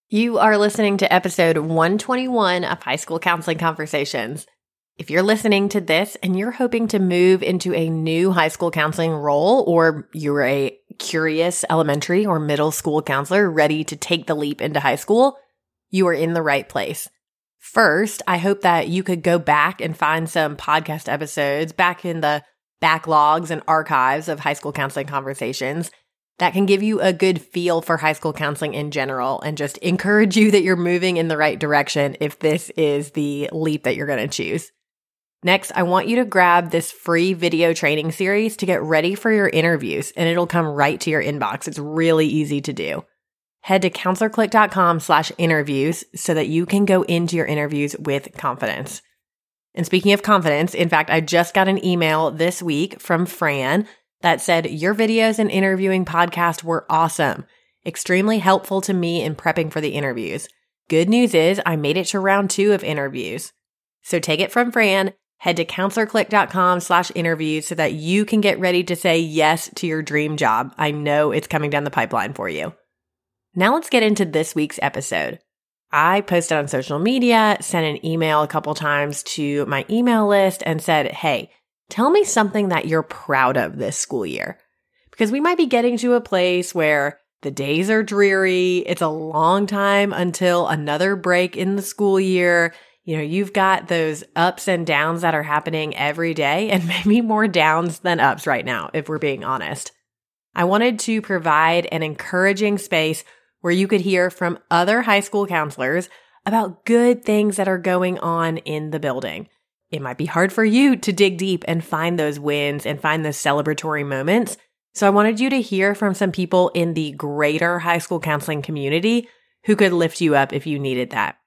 You are listening to episode 121 of High School Counseling Conversations. If you're listening to this and you're hoping to move into a new high school counseling role, or you're a curious elementary or middle school counselor ready to take the leap into high school, you are in the right place. First, I hope that you could go back and find some podcast episodes back in the backlogs and archives of High School Counseling Conversations that can give you a good feel for high school counseling in general and just encourage you that you're moving in the right direction if this is the leap that you're going to choose. Next, I want you to grab this free video training series to get ready for your interviews, and it'll come right to your inbox. It's really easy to do. Head to counselorclick.com/interviews so that you can go into your interviews with confidence. And speaking of confidence, in fact, I just got an email this week from Fran that said, "Your videos and interviewing podcast were awesome. Extremely helpful to me in prepping for the interviews. Good news is I made it to round 2 of interviews." So take it from Fran, head to counselorclick.com/interviews so that you can get ready to say yes to your dream job. I know it's coming down the pipeline for you. Now let's get into this week's episode. I posted on social media, sent an email a couple times to my email list and said, hey, tell me something that you're proud of this school year. Because we might be getting to a place where the days are dreary. It's a long time until another break in the school year. You know, you've got those ups and downs that are happening every day, and maybe more downs than ups right now, if we're being honest. I wanted to provide an encouraging space where you could hear from other high school counselors about good things that are going on in the building. It might be hard for you to dig deep and find those wins and find those celebratory moments. So I wanted you to hear from some people in the greater high school counseling community who could lift you up if you needed that.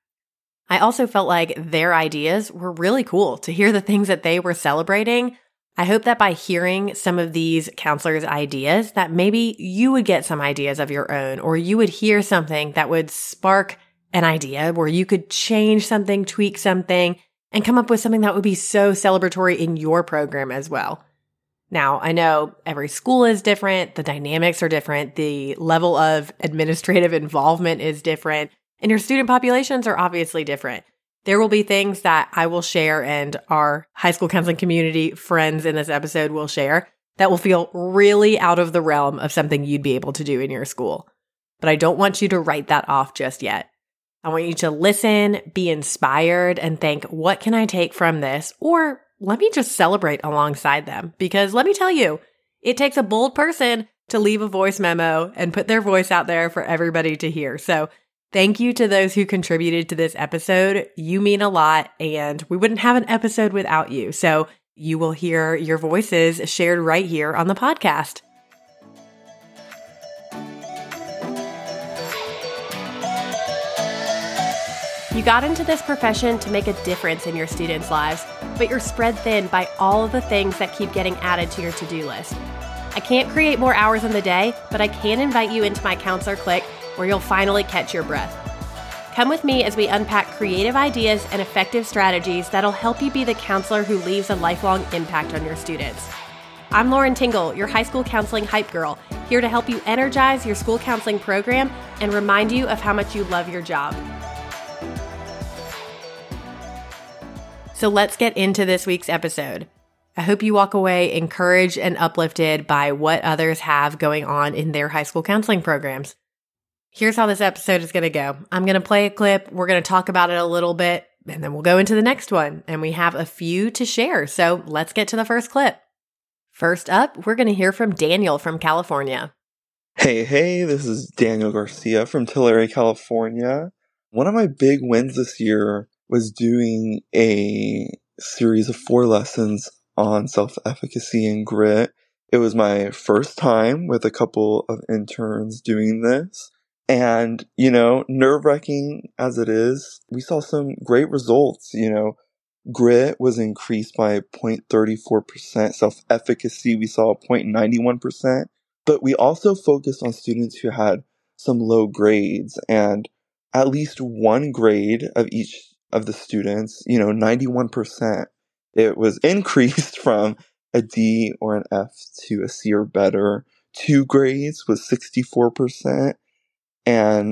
I also felt like their ideas were really cool to hear the things that they were celebrating. I hope that by hearing some of these counselors' ideas, that maybe you would get some ideas of your own, or you would hear something that would spark an idea where you could change something, tweak something, and come up with something that would be so celebratory in your program as well. Now, I know every school is different, the dynamics are different, the level of administrative involvement is different, and your student populations are obviously different. There will be things that I will share and our high school counseling community friends in this episode will share that will feel really out of the realm of something you'd be able to do in your school. But I don't want you to write that off just yet. I want you to listen, be inspired, and think, what can I take from this? Or let me just celebrate alongside them. Because let me tell you, it takes a bold person to leave a voice memo and put their voice out there for everybody to hear. So thank you to those who contributed to this episode. You mean a lot, and we wouldn't have an episode without you. So you will hear your voices shared right here on the podcast. You got into this profession to make a difference in your students' lives, but you're spread thin by all of the things that keep getting added to your to-do list. I can't create more hours in the day, but I can invite you into my Counselor Click, where you'll finally catch your breath. Come with me as we unpack creative ideas and effective strategies that'll help you be the counselor who leaves a lifelong impact on your students. I'm Lauren Tingle, your high school counseling hype girl, here to help you energize your school counseling program and remind you of how much you love your job. So let's get into this week's episode. I hope you walk away encouraged and uplifted by what others have going on in their high school counseling programs. Here's how this episode is going to go. I'm going to play a clip. We're going to talk about it a little bit, and then we'll go into the next one. And we have a few to share. So let's get to the first clip. First up, we're going to hear from Daniel from California. Hey, this is Daniel Garcia from Tulare, California. One of my big wins this year was doing a series of 4 lessons on self-efficacy and grit. It was my first time with a couple of interns doing this. And, nerve-wracking as it is, we saw some great results. Grit was increased by 0.34%. Self-efficacy, we saw 0.91%. But we also focused on students who had some low grades, and at least one grade of each of the students, 91%, it was increased from a D or an F to a C or better. 2 grades was 64%. and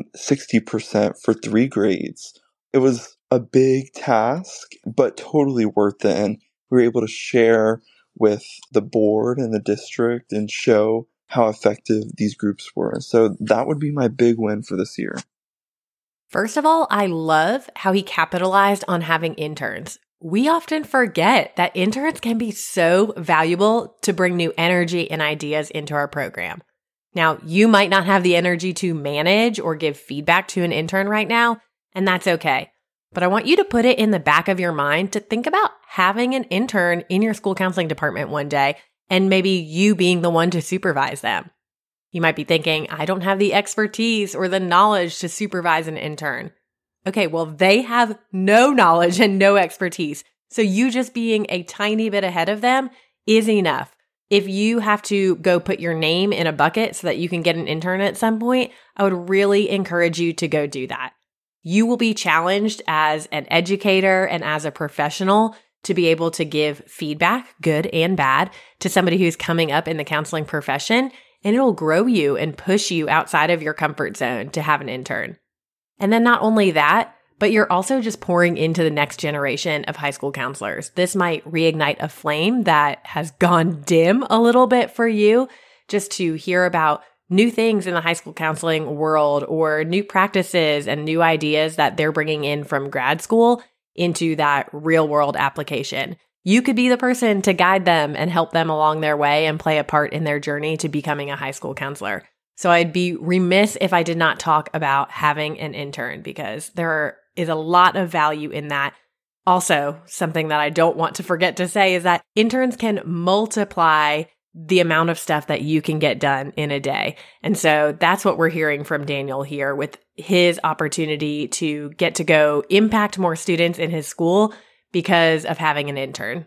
60% for 3 grades. It was a big task, but totally worth it. And we were able to share with the board and the district and show how effective these groups were. So that would be my big win for this year. First of all, I love how he capitalized on having interns. We often forget that interns can be so valuable to bring new energy and ideas into our program. Now, you might not have the energy to manage or give feedback to an intern right now, and that's okay. But I want you to put it in the back of your mind to think about having an intern in your school counseling department one day, and maybe you being the one to supervise them. You might be thinking, I don't have the expertise or the knowledge to supervise an intern. Okay, well, they have no knowledge and no expertise. So you just being a tiny bit ahead of them is enough. If you have to go put your name in a bucket so that you can get an intern at some point, I would really encourage you to go do that. You will be challenged as an educator and as a professional to be able to give feedback, good and bad, to somebody who's coming up in the counseling profession, and it'll grow you and push you outside of your comfort zone to have an intern. And then not only that, but you're also just pouring into the next generation of high school counselors. This might reignite a flame that has gone dim a little bit for you, just to hear about new things in the high school counseling world or new practices and new ideas that they're bringing in from grad school into that real world application. You could be the person to guide them and help them along their way and play a part in their journey to becoming a high school counselor. So I'd be remiss if I did not talk about having an intern, because there is a lot of value in that. Also, something that I don't want to forget to say is that interns can multiply the amount of stuff that you can get done in a day. And so that's what we're hearing from Daniel here with his opportunity to get to go impact more students in his school because of having an intern.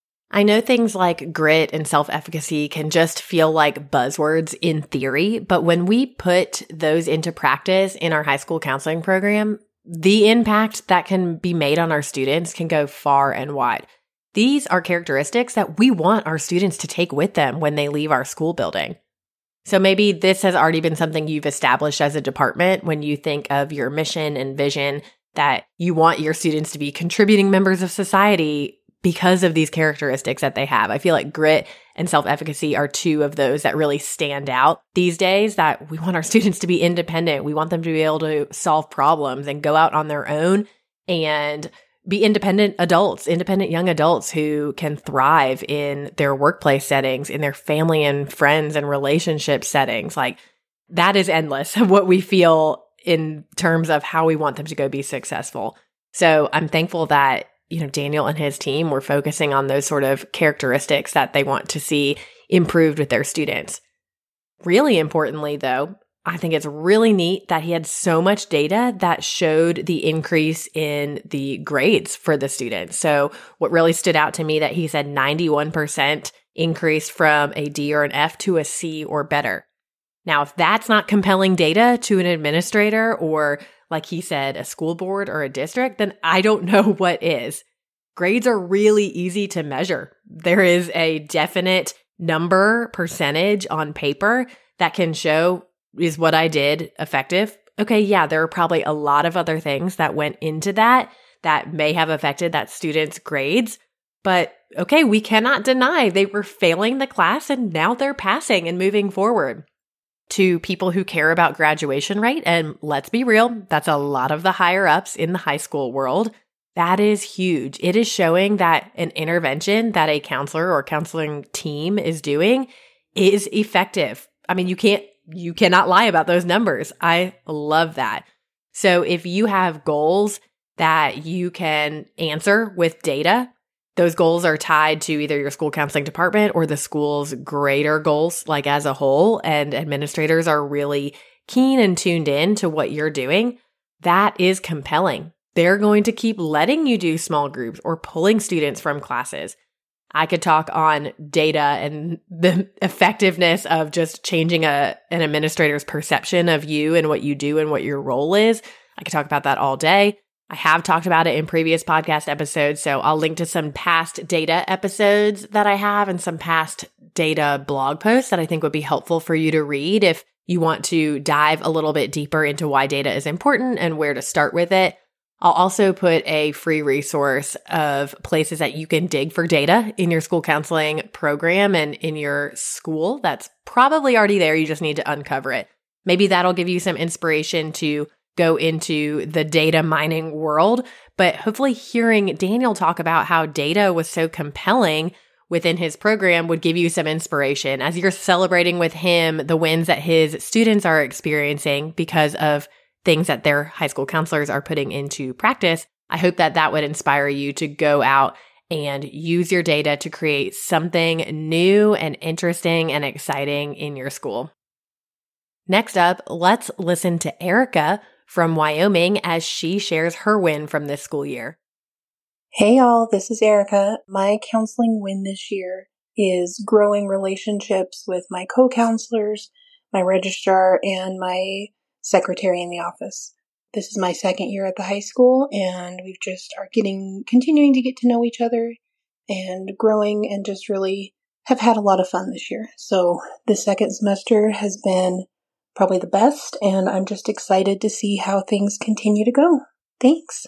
I know things like grit and self-efficacy can just feel like buzzwords in theory, but when we put those into practice in our high school counseling program, the impact that can be made on our students can go far and wide. These are characteristics that we want our students to take with them when they leave our school building. So maybe this has already been something you've established as a department when you think of your mission and vision, that you want your students to be contributing members of society because of these characteristics that they have. I feel like grit and self-efficacy are two of those that really stand out these days, that we want our students to be independent. We want them to be able to solve problems and go out on their own and be independent adults, independent young adults who can thrive in their workplace settings, in their family and friends and relationship settings. Like, that is endless, what we feel in terms of how we want them to go be successful. So I'm thankful that, Daniel and his team were focusing on those sort of characteristics that they want to see improved with their students. Really importantly, though, I think it's really neat that he had so much data that showed the increase in the grades for the students. So what really stood out to me, that he said 91% increase from a D or an F to a C or better. Now, if that's not compelling data to an administrator or, like he said, a school board or a district, then I don't know what is. Grades are really easy to measure. There is a definite number, percentage on paper that can show, is what I did effective? Okay, yeah, there are probably a lot of other things that went into that may have affected that student's grades. But okay, we cannot deny they were failing the class and now they're passing and moving forward. To people who care about graduation rate, and let's be real, that's a lot of the higher ups in the high school world, that is huge. It is showing that an intervention that a counselor or counseling team is doing is effective. I mean, you cannot lie about those numbers. I love that. So if you have goals that you can answer with data, those goals are tied to either your school counseling department or the school's greater goals, like as a whole, and administrators are really keen and tuned in to what you're doing, that is compelling. They're going to keep letting you do small groups or pulling students from classes. I could talk on data and the effectiveness of just changing an administrator's perception of you and what you do and what your role is. I could talk about that all day. I have talked about it in previous podcast episodes, so I'll link to some past data episodes that I have and some past data blog posts that I think would be helpful for you to read if you want to dive a little bit deeper into why data is important and where to start with it, I'll also put a free resource of places that you can dig for data in your school counseling program and in your school. That's probably already there. You just need to uncover it. Maybe that'll give you some inspiration to go into the data mining world. But hopefully hearing Daniel talk about how data was so compelling within his program would give you some inspiration as you're celebrating with him the wins that his students are experiencing because of things that their high school counselors are putting into practice. I hope that that would inspire you to go out and use your data to create something new and interesting and exciting in your school. Next up, let's listen to Erica from Wyoming as she shares her win from this school year. Hey y'all, this is Erica. My counseling win this year is growing relationships with my co-counselors, my registrar, and my secretary in the office. This is my second year at the high school, and we've just are continuing to get to know each other and growing, and just really have had a lot of fun this year. So the second semester has been probably the best, and I'm just excited to see how things continue to go. Thanks.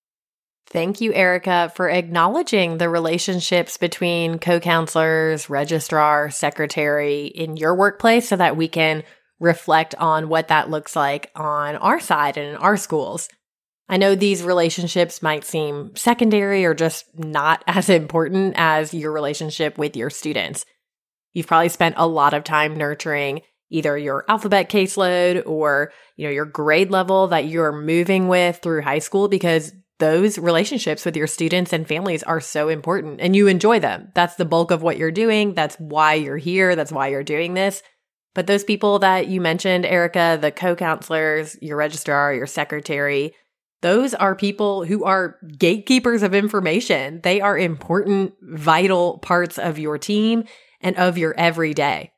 Thank you, Erica, for acknowledging the relationships between co-counselors, registrar, secretary in your workplace so that we can reflect on what that looks like on our side and in our schools. I know these relationships might seem secondary or just not as important as your relationship with your students. You've probably spent a lot of time nurturing either your alphabet caseload or, your grade level that you're moving with through high school because those relationships with your students and families are so important and you enjoy them. That's the bulk of what you're doing. That's why you're here. That's why you're doing this. But those people that you mentioned, Erica, the co-counselors, your registrar, your secretary, those are people who are gatekeepers of information. They are important, vital parts of your team and of your everyday.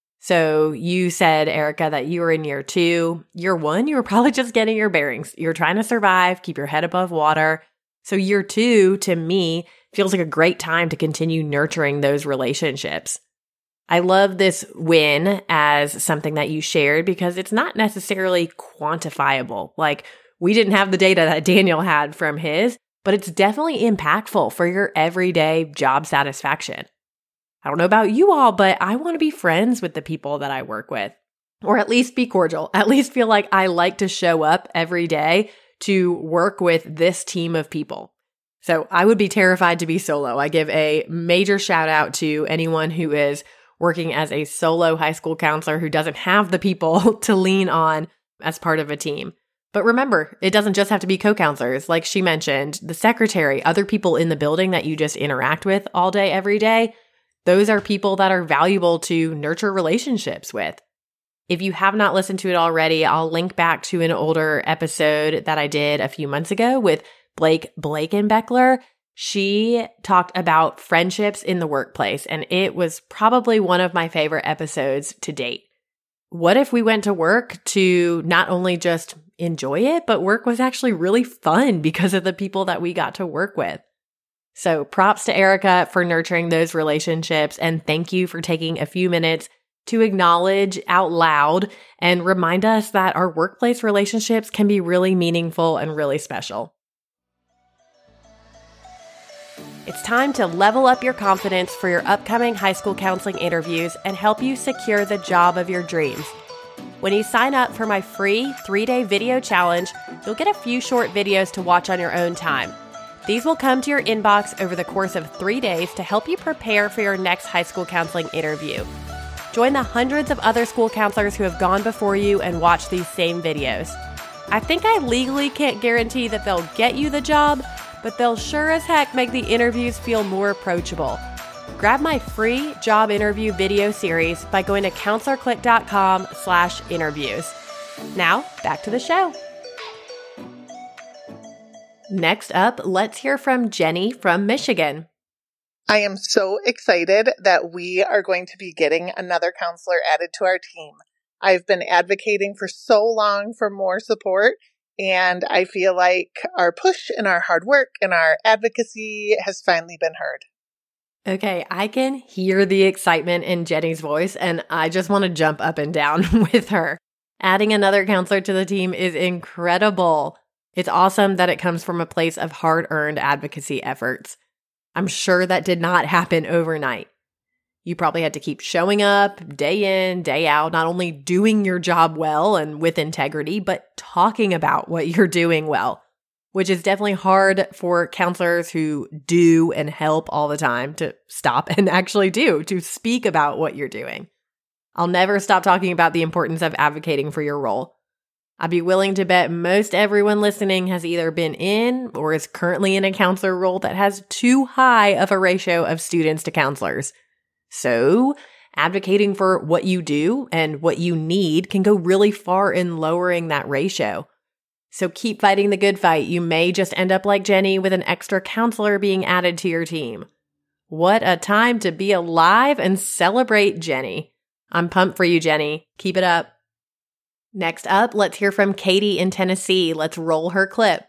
So you said, Erica, that you were in year 2. Year 1, you were probably just getting your bearings. You're trying to survive, keep your head above water. So year 2, to me, feels like a great time to continue nurturing those relationships. I love this win as something that you shared because it's not necessarily quantifiable. Like, we didn't have the data that Daniel had from his, but it's definitely impactful for your everyday job satisfaction. I don't know about you all, but I want to be friends with the people that I work with, or at least be cordial, at least feel like I like to show up every day to work with this team of people. So I would be terrified to be solo. I give a major shout out to anyone who is working as a solo high school counselor who doesn't have the people to lean on as part of a team. But remember, it doesn't just have to be co-counselors. Like she mentioned, the secretary, other people in the building that you just interact with all day, every day, those are people that are valuable to nurture relationships with. If you have not listened to it already, I'll link back to an older episode that I did a few months ago with Blake Blakenbeckler. She talked about friendships in the workplace, and it was probably one of my favorite episodes to date. What if we went to work to not only just enjoy it, but work was actually really fun because of the people that we got to work with? So props to Erica for nurturing those relationships, and thank you for taking a few minutes to acknowledge out loud and remind us that our workplace relationships can be really meaningful and really special. It's time to level up your confidence for your upcoming high school counseling interviews and help you secure the job of your dreams. When you sign up for my free 3-day video challenge, you'll get a few short videos to watch on your own time. These will come to your inbox over the course of 3 days to help you prepare for your next high school counseling interview. Join the hundreds of other school counselors who have gone before you and watched these same videos. I think I legally can't guarantee that they'll get you the job, but they'll sure as heck make the interviews feel more approachable. Grab my free job interview video series by going to counselorclick.com/interviews. Now, back to the show. Next up, let's hear from Jenny from Michigan. I am so excited that we are going to be getting another counselor added to our team. I've been advocating for so long for more support, and I feel like our push and our hard work and our advocacy has finally been heard. Okay, I can hear the excitement in Jenny's voice, and I just want to jump up and down with her. Adding another counselor to the team is incredible. It's awesome that it comes from a place of hard-earned advocacy efforts. I'm sure that did not happen overnight. You probably had to keep showing up day in, day out, not only doing your job well and with integrity, but talking about what you're doing well, which is definitely hard for counselors who do and help all the time to stop and actually do, to speak about what you're doing. I'll never stop talking about the importance of advocating for your role. I'd be willing to bet most everyone listening has either been in or is currently in a counselor role that has too high of a ratio of students to counselors. So, advocating for what you do and what you need can go really far in lowering that ratio. So keep fighting the good fight. You may just end up like Jenny with an extra counselor being added to your team. What a time to be alive and celebrate Jenny. I'm pumped for you, Jenny. Keep it up. Next up, let's hear from Katie in Tennessee. Let's roll her clip.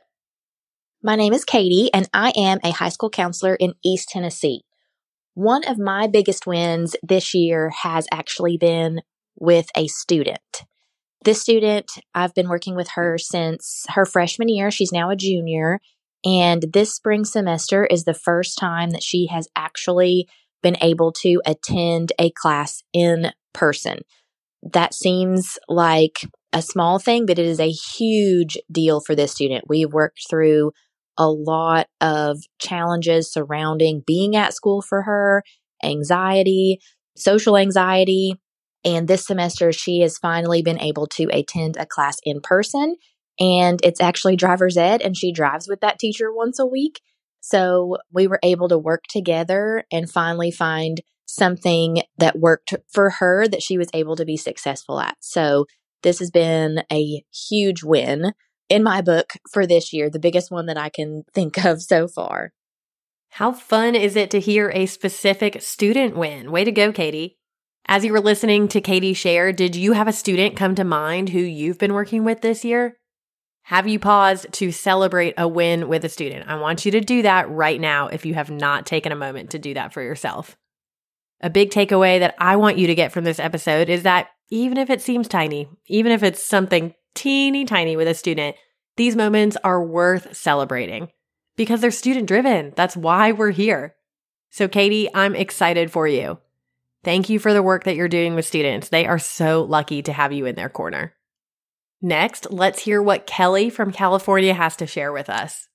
My name is Katie, and I am a high school counselor in East Tennessee. One of my biggest wins this year has actually been with a student. This student, I've been working with her since her freshman year. She's now a junior. And this spring semester is the first time that she has actually been able to attend a class in person. That seems like a small thing, but it is a huge deal for this student. We've worked through a lot of challenges surrounding being at school for her, anxiety, social anxiety. And this semester, she has finally been able to attend a class in person. And it's actually driver's ed, and she drives with that teacher once a week. So we were able to work together and finally find something that worked for her that she was able to be successful at. So this has been a huge win in my book for this year, the biggest one that I can think of so far. How fun is it to hear a specific student win? Way to go, Katie. As you were listening to Katie share, did you have a student come to mind who you've been working with this year? Have you paused to celebrate a win with a student? I want you to do that right now if you have not taken a moment to do that for yourself. A big takeaway that I want you to get from this episode is that even if it seems tiny, even if it's something teeny tiny with a student, these moments are worth celebrating because they're student driven. That's why we're here. So Katie, I'm excited for you. Thank you for the work that you're doing with students. They are so lucky to have you in their corner. Next, let's hear what Kelly from California has to share with us.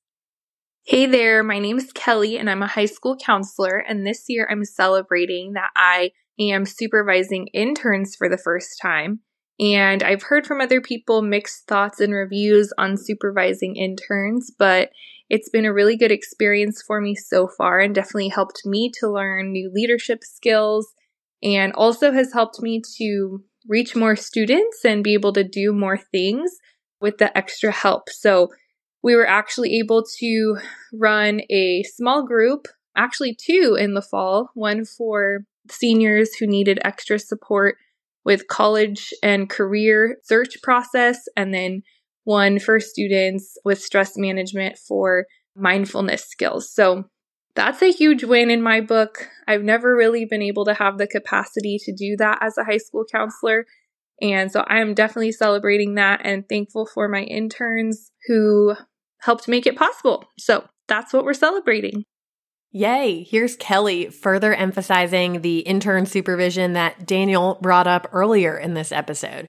Hey there, my name is Kelly and I'm a high school counselor, and this year I'm celebrating that I am supervising interns for the first time. And I've heard from other people mixed thoughts and reviews on supervising interns, but it's been a really good experience for me so far and definitely helped me to learn new leadership skills and also has helped me to reach more students and be able to do more things with the extra help. So we were actually able to run a small group, actually 2 in the fall, one for seniors who needed extra support with college and career search process, and then one for students with stress management for mindfulness skills. So that's a huge win in my book. I've never really been able to have the capacity to do that as a high school counselor. And so I am definitely celebrating that and thankful for my interns who helped make it possible. So that's what we're celebrating. Yay! Here's Kelly further emphasizing the intern supervision that Daniel brought up earlier in this episode.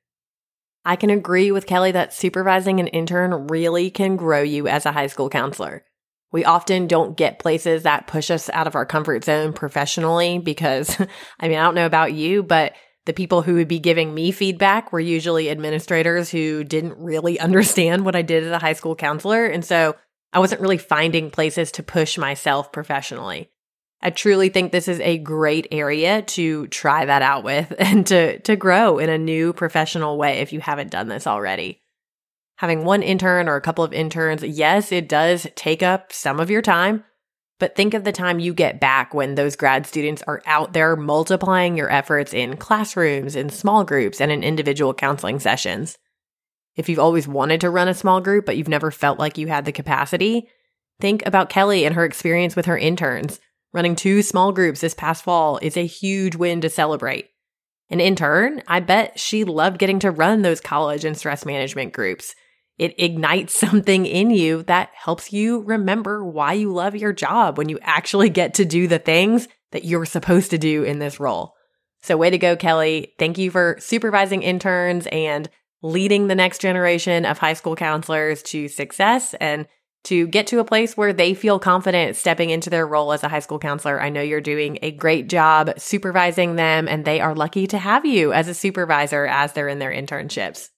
I can agree with Kelly that supervising an intern really can grow you as a high school counselor. We often don't get places that push us out of our comfort zone professionally because, I don't know about you, but the people who would be giving me feedback were usually administrators who didn't really understand what I did as a high school counselor. And so I wasn't really finding places to push myself professionally. I truly think this is a great area to try that out with and to grow in a new professional way if you haven't done this already. Having one intern or a couple of interns, yes, it does take up some of your time, but think of the time you get back when those grad students are out there multiplying your efforts in classrooms, in small groups, and in individual counseling sessions. If you've always wanted to run a small group, but you've never felt like you had the capacity, think about Kelly and her experience with her interns. Running 2 small groups this past fall is a huge win to celebrate. And in turn, I bet she loved getting to run those college and stress management groups. It ignites something in you that helps you remember why you love your job when you actually get to do the things that you're supposed to do in this role. So way to go, Kelly. Thank you for supervising interns and leading the next generation of high school counselors to success and to get to a place where they feel confident stepping into their role as a high school counselor. I know you're doing a great job supervising them, and they are lucky to have you as a supervisor as they're in their internships.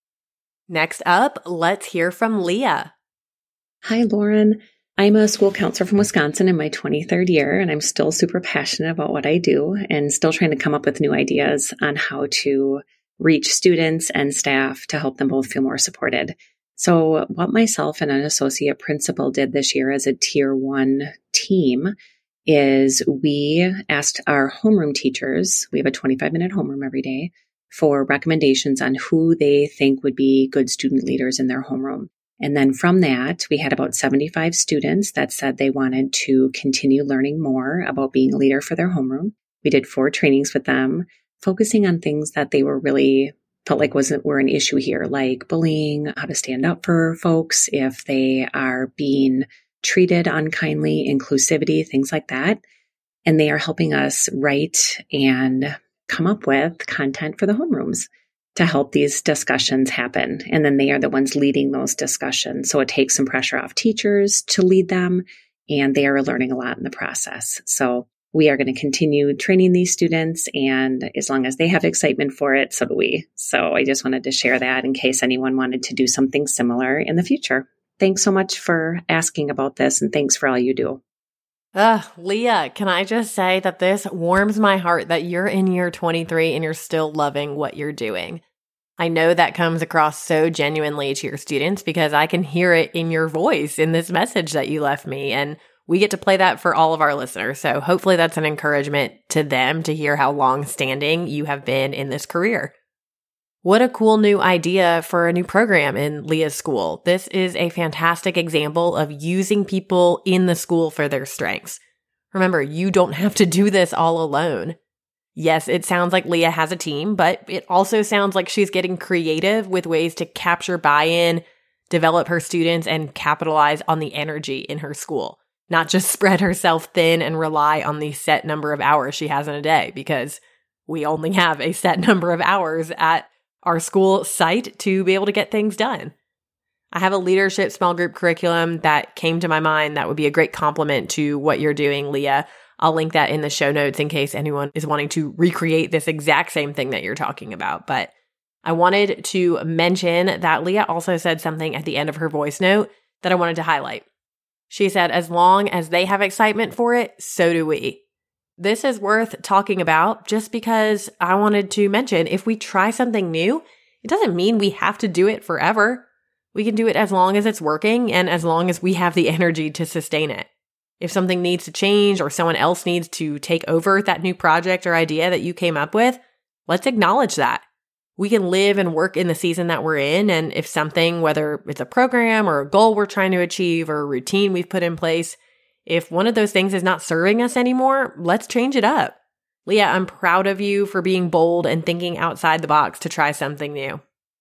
Next up, let's hear from Leah. Hi, Lauren. I'm a school counselor from Wisconsin in my 23rd year, and I'm still super passionate about what I do and still trying to come up with new ideas on how to reach students and staff to help them both feel more supported. So what myself and an associate principal did this year as a Tier 1 team is we asked our homeroom teachers, we have a 25-minute homeroom every day, for recommendations on who they think would be good student leaders in their homeroom. And then from that, we had about 75 students that said they wanted to continue learning more about being a leader for their homeroom. We did 4 trainings with them, focusing on things that they were really felt like were an issue here, like bullying, how to stand up for folks if they are being treated unkindly, inclusivity, things like that. And they are helping us write and come up with content for the homerooms to help these discussions happen. And then they are the ones leading those discussions. So it takes some pressure off teachers to lead them, and they are learning a lot in the process. So we are going to continue training these students, and as long as they have excitement for it, so do we. So I just wanted to share that in case anyone wanted to do something similar in the future. Thanks so much for asking about this, and thanks for all you do. Leah, can I just say that this warms my heart that you're in year 23 and you're still loving what you're doing. I know that comes across so genuinely to your students because I can hear it in your voice in this message that you left me, and we get to play that for all of our listeners. So hopefully that's an encouragement to them to hear how long-standing you have been in this career. What a cool new idea for a new program in Leah's school. This is a fantastic example of using people in the school for their strengths. Remember, you don't have to do this all alone. Yes, it sounds like Leah has a team, but it also sounds like she's getting creative with ways to capture buy-in, develop her students, and capitalize on the energy in her school. Not just spread herself thin and rely on the set number of hours she has in a day, because we only have a set number of hours at our school site to be able to get things done. I have a leadership small group curriculum that came to my mind that would be a great complement to what you're doing, Leah. I'll link that in the show notes in case anyone is wanting to recreate this exact same thing that you're talking about. But I wanted to mention that Leah also said something at the end of her voice note that I wanted to highlight. She said, as long as they have excitement for it, so do we. This is worth talking about just because I wanted to mention if we try something new, it doesn't mean we have to do it forever. We can do it as long as it's working and as long as we have the energy to sustain it. If something needs to change or someone else needs to take over that new project or idea that you came up with, let's acknowledge that. We can live and work in the season that we're in, and if something, whether it's a program or a goal we're trying to achieve or a routine we've put in place, if one of those things is not serving us anymore, let's change it up. Leah, I'm proud of you for being bold and thinking outside the box to try something new.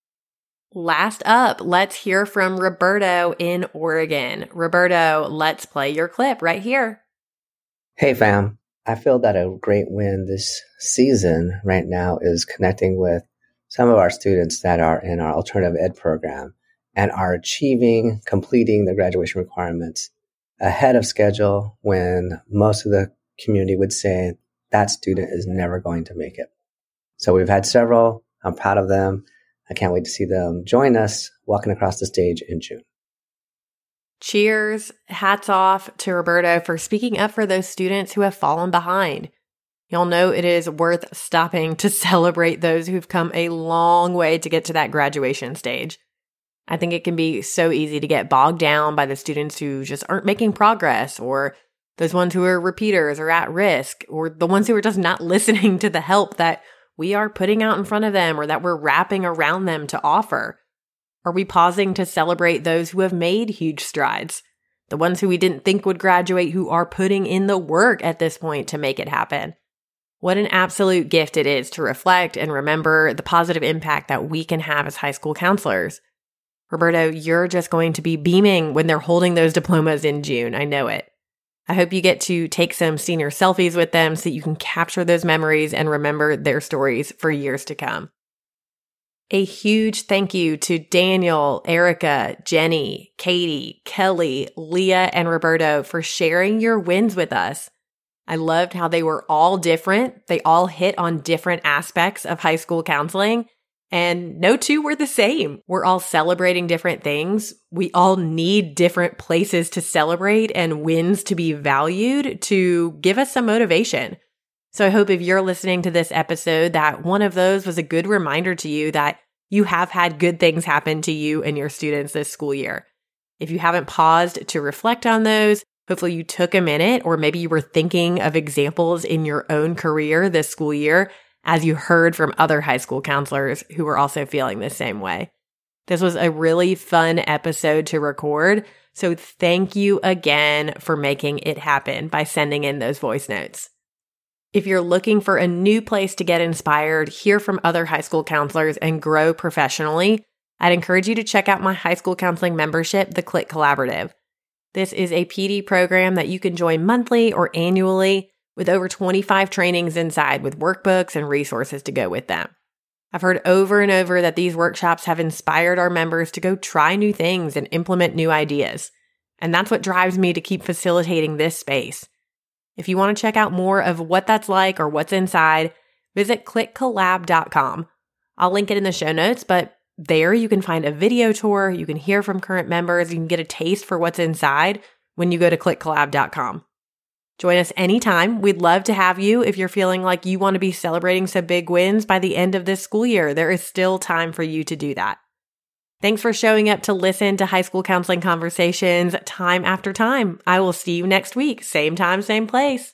Last up, let's hear from Roberto in Oregon. Roberto, let's play your clip right here. Hey fam, I feel that a great win this season right now is connecting with some of our students that are in our alternative ed program and are completing the graduation requirements ahead of schedule when most of the community would say that student is never going to make it. So we've had several. I'm proud of them. I can't wait to see them join us walking across the stage in June. Cheers. Hats off to Roberto for speaking up for those students who have fallen behind. Y'all know it is worth stopping to celebrate those who've come a long way to get to that graduation stage. I think it can be so easy to get bogged down by the students who just aren't making progress, or those ones who are repeaters or at risk, or the ones who are just not listening to the help that we are putting out in front of them or that we're wrapping around them to offer. Are we pausing to celebrate those who have made huge strides? the ones who we didn't think would graduate who are putting in the work at this point to make it happen. What an absolute gift it is to reflect and remember the positive impact that we can have as high school counselors. Roberto, you're just going to be beaming when they're holding those diplomas in June. I know it. I hope you get to take some senior selfies with them so that you can capture those memories and remember their stories for years to come. A huge thank you to Daniel, Erica, Jenny, Katie, Kelly, Leah, and Roberto for sharing your wins with us. I loved how they were all different. They all hit on different aspects of high school counseling, and no two were the same. We're all celebrating different things. We all need different places to celebrate and wins to be valued to give us some motivation. So I hope if you're listening to this episode that one of those was a good reminder to you that you have had good things happen to you and your students this school year. If you haven't paused to reflect on those, hopefully you took a minute, or maybe you were thinking of examples in your own career this school year as you heard from other high school counselors who were also feeling the same way. This was a really fun episode to record, so thank you again for making it happen by sending in those voice notes. If you're looking for a new place to get inspired, hear from other high school counselors, and grow professionally, I'd encourage you to check out my high school counseling membership, the Click Collaborative. This is a PD program that you can join monthly or annually with over 25 trainings inside with workbooks and resources to go with them. I've heard over and over that these workshops have inspired our members to go try new things and implement new ideas. And that's what drives me to keep facilitating this space. If you want to check out more of what that's like or what's inside, visit clickcollab.com. I'll link it in the show notes, but there you can find a video tour, you can hear from current members, you can get a taste for what's inside when you go to clickcollab.com. Join us anytime. We'd love to have you if you're feeling like you want to be celebrating some big wins by the end of this school year. There is still time for you to do that. Thanks for showing up to listen to High School Counseling Conversations time after time. I will see you next week. Same time, same place.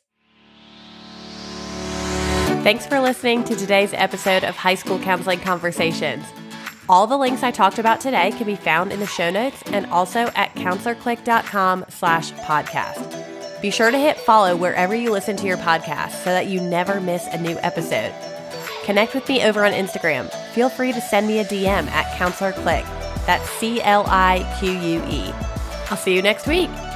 Thanks for listening to today's episode of High School Counseling Conversations. All the links I talked about today can be found in the show notes and also at counselorclick.com/podcast. Be sure to hit follow wherever you listen to your podcast so that you never miss a new episode. Connect with me over on Instagram. Feel free to send me a DM at counselorclick. That's CLIQUE. I'll see you next week.